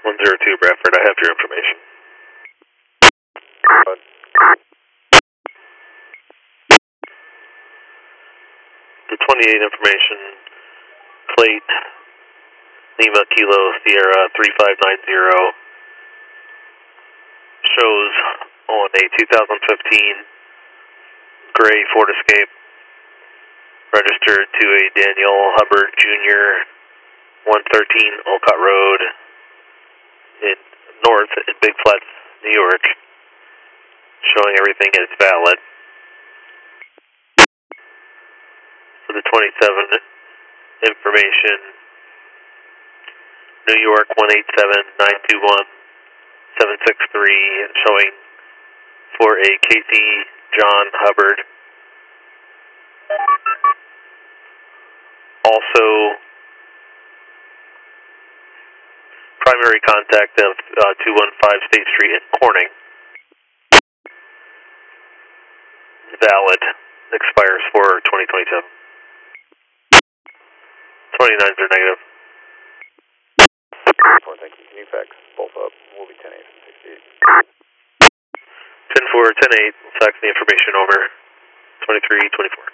102 Bradford, I have your information. The 28 information, plate Lima Kilo Sierra 3590, shows on a 2015 gray Ford Escape, registered to a Daniel Hubbard Jr., 113 Olcott Road, in North in Big Flats, New York, showing everything is valid. For the 27 information, New York 187-921-763, showing for a Casey John Hubbard. Also, primary contact of 215 State Street in Corning. Valid. Expires for 2027. 29s are negative. Thank you. Can you fax both up? We'll be 10-8 from 68. 10-4, 10-8. Fax the information over. 23-24.